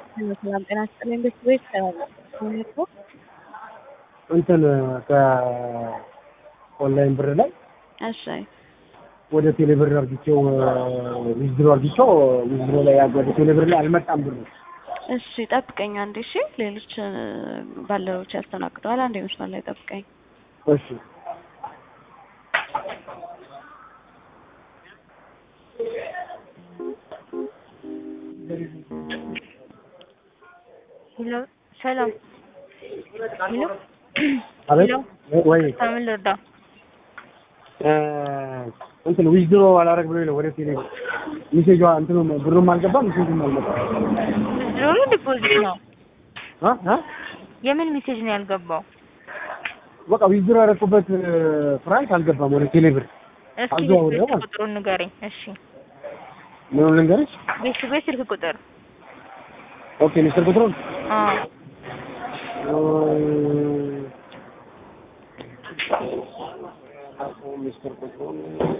ሰላም ጤና ይስጥልኝ። ቤት ተባለ እንትን ከኦንላይን ብር ላይ እሺ ወደ ቴሌብር አርግቼው ዊዝድሮ ላይ ወደ ቴሌብር ላይ አልመጣም ብሩ። እሺ ጠብቀኝ አንዴ። እሺ ሌሎች ባለሮች ያስተናግደዋል። አንዴ መስመር ላይ ጠብቀኝ። እሺ ሄሎ ሰላም ሄሎ አቤት ወይ ከምን ልርዳ? እንትን ዊዝድሮ አላረግ ብሎ ነው ወደ ቴሌብር ሜሴጅ እንትኑ ብሩም አልገባም ሜሴጅም አልገባም። ዊዝድሮ ዲፖዚት ነው። አ የምን ሜሴጅ ነው ያልገባው? በቃ ዊዝድሮ ያደረኩበት ፍራንክ አልገባም ወደ ቴሌብር። እስኪ ቁጥሩን ንገረኝ። እሺ ምን ልንገርሽ? ቤት ስልክ ቁጥር ኦኬ ሚስተር ቁጥሩን ሚስተር ቁጥሩን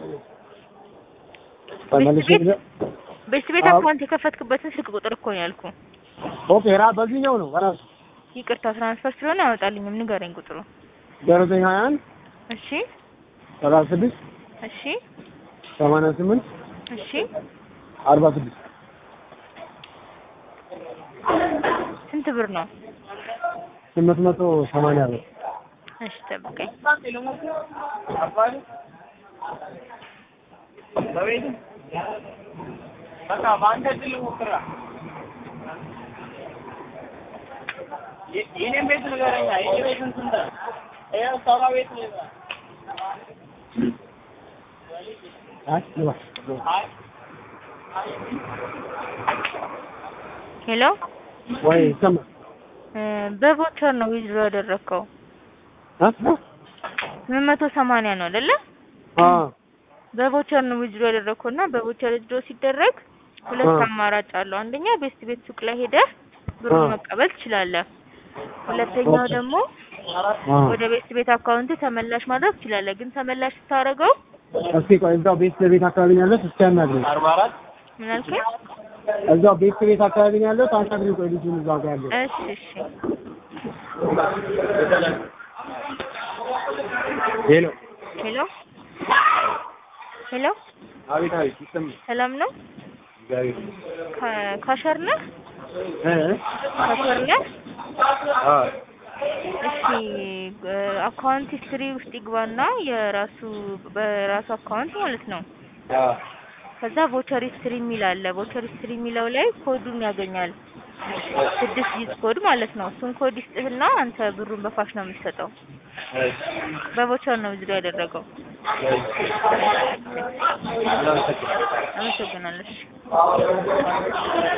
ቤት አካውንት የከፈትክበትን ስልክ ቁጥር እኮ ነው ያልኩህ። ኦኬ በዚህኛው ነው በራሱ። ይቅርታ ትራንስፈር ስለሆነ አያወጣልኝም። ንገረኝ ቁጥሩ። 0921 እሺ 76 እሺ 88 እሺ 46 ስንት ብር ነው? 880 ብር። እሺ ጠብቀኝ። በቃ ባንተ ድል ሞክራ የኔን ቤት ንገረኛ። የኔ ቤት እንትን ነው ያው ሰባ ቤት ነው። ሄሎ ወይ ሰማ በቮቸር ነው ዊዝድሮ ያደረከው? 880 ነው አይደለ? በቮቸር ነው ዊዝድሮ ያደረከውና በቮቸር ዊዝድሮ ሲደረግ ሁለት አማራጭ አለው። አንደኛ ቤት ሱቅ ላይ ሄደህ ብሩን መቀበል ትችላለህ። ሁለተኛው ደግሞ ወደ ቤት አካውንት ተመላሽ ማድረግ ትችላለህ። ግን ተመላሽ ስታደርገው እስኪ ቆይ እዛው ቤት አካባቢ ነው ያለው እስኪ አናግረኝ። 44 ምን አልከኝ? እዛው ቤት አካባቢ ነው ያለው ታንሳግሪ። ቆይ ልጁን እዛው ጋር ያለው። እሺ እሺ ሄሎ ሄሎ ሄሎ አቤት ሲስተም ሰላም ነው? ጋሪ ካሸር ነህ? ካሸር ነህ? እሺ አካውንት ሂስትሪ ውስጥ ይግባና በራሱ አካውንት ማለት ነው። ከዛ ቮቸር ሂስትሪ የሚል አለ። ቮቸር ሂስትሪ የሚለው ላይ ኮዱን ያገኛል። 6 ዲጂት ኮድ ማለት ነው። እሱን ኮድ ይስጥህና አንተ ብሩን በካሽ ነው የምትሰጠው። በቮቸር ነው ዊዝድሮ ያደረገው። አመሰግናለሁ።